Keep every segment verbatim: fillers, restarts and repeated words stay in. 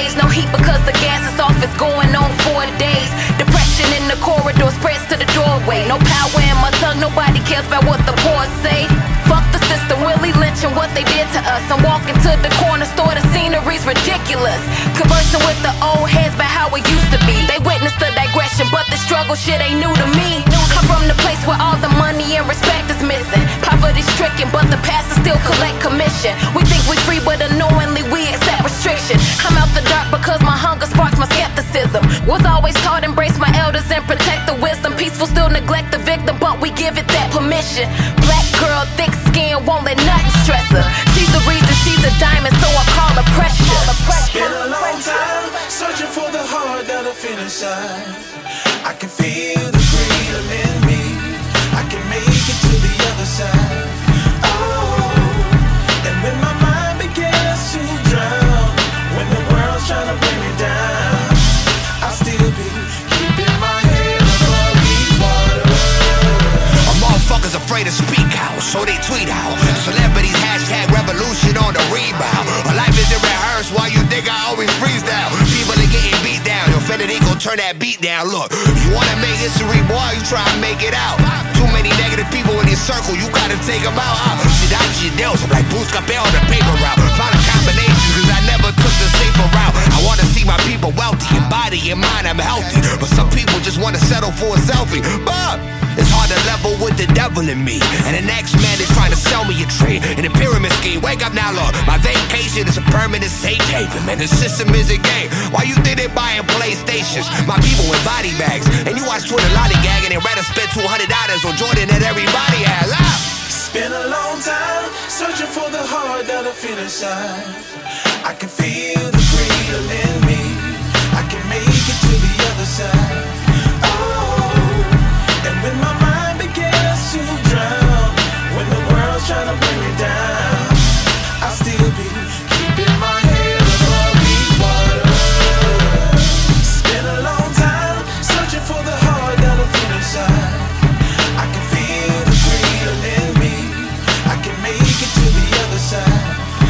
days. No heat because the gas is off, it's going on four days. Depression in the corridor spreads to the doorway. No power in my tongue, nobody cares about what the poor say. Fuck the system, Willie Lynch and what they did to us. I'm walking to the corner store, the scenery's ridiculous. Conversing with the old heads about how it used to be. They witnessed the digression, but the struggle shit ain't new to me. I'm from the place where all the money and respect is missing. Poverty stricken, but the pastors still collect commission. We think we free, but unknowingly we accept restriction. I'm out the dark because my hunger sparks my skepticism. Was always taught embrace my elders and protect the wisdom. Peaceful still neglect the victim, but we give it that permission. Black girl, thick skin, won't let nothing stress her. She's the reason she's a diamond, so I call her pressure. It's been a long time searching for the heart that'll feel inside. I can feel the freedom in me. I can make it to the other side. Oh, and when my mind begins to drown, when the world's trying to bring me down, I'll still be keeping my head above these waters. A motherfuckers afraid to speak out, so they tweet out. Celebrities hashtag revolution on the rebound. My life isn't rehearsed, why you think I always freestyle? People are getting beat down, your Federico turn that beat down. Look, you wanna make history, boy, you try and make it out. Too many negative people in your circle, you gotta take them out. Uh, Cidade Deus, I'm like Buscapé on the paper route. Found a combination, cause I never took the safer route. I wanna see my people wealthy, in body and mind I'm healthy. But some people just wanna settle for a selfie. But it's hard to level with the devil in me. And the next man is trying to sell me a tree in a pyramid scheme. Wake up now, Lord. My vacation is a permanent safe haven. Man, the system is a game. Why you think they buying PlayStations? My people with body bags. And you watch Twitter lollygagging and rather spend two hundred dollars on Jordan that everybody has. Ah! It's been a long time searching for the heart that'll feel inside. I can feel the freedom in me. I can make it to the other side. And when my mind begins to drown, when the world's trying to bring me down, I'll still be keeping my head above these waters. It's been a long time searching for the heart that'll feel inside. I can feel the freedom in me. I can make it to the other side.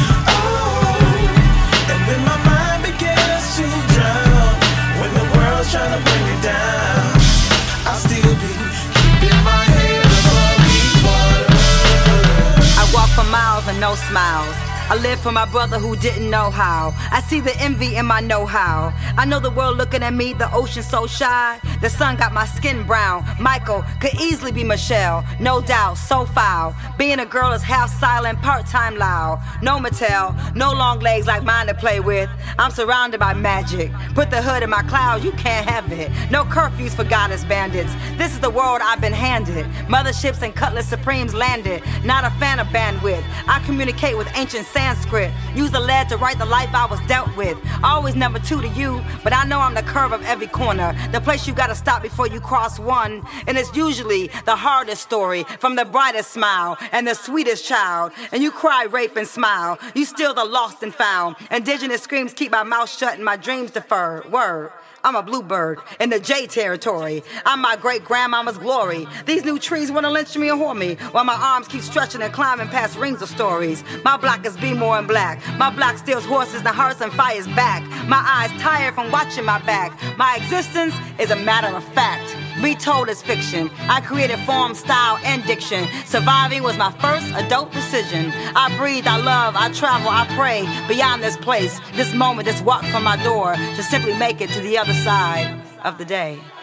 Oh, and when my mind begins to drown, when the world's trying to bring me down, I'll still be keeping my head above these waters. I walk for miles and no smiles. I live for my brother who didn't know how. I see the envy in my know-how. I know the world looking at me, the ocean so shy. The sun got my skin brown. Michael could easily be Michelle, no doubt, so foul. Being a girl is half silent, part-time loud. No Mattel, no long legs like mine to play with. I'm surrounded by magic. Put the hood in my cloud, you can't have it. No curfews for goddess bandits. This is the world I've been handed. Motherships and Cutlass Supremes landed. Not a fan of bandwidth. I communicate with ancient Sanskrit. Use the lead to write the life I was dealt with. Always number two to you, but I know I'm the curve of every corner. The place you gotta stop before you cross one. And it's usually the hardest story from the brightest smile and the sweetest child. And you cry, rape, and smile. You still the lost and found. Indigenous screams keep my mouth shut and my dreams deferred. Word. I'm a bluebird in the J territory. I'm my great-grandmama's glory. These new trees wanna lynch me and whore me, while my arms keep stretching and climbing past rings of stories. My block is be more and black. My block steals horses and hearts and fires back. My eyes tired from watching my back. My existence is a matter of fact. Retold as fiction. I created form, style, and diction. Surviving was my first adult decision. I breathe, I love, I travel, I pray beyond this place, this moment, this walk from my door to simply make it to the other side of the day.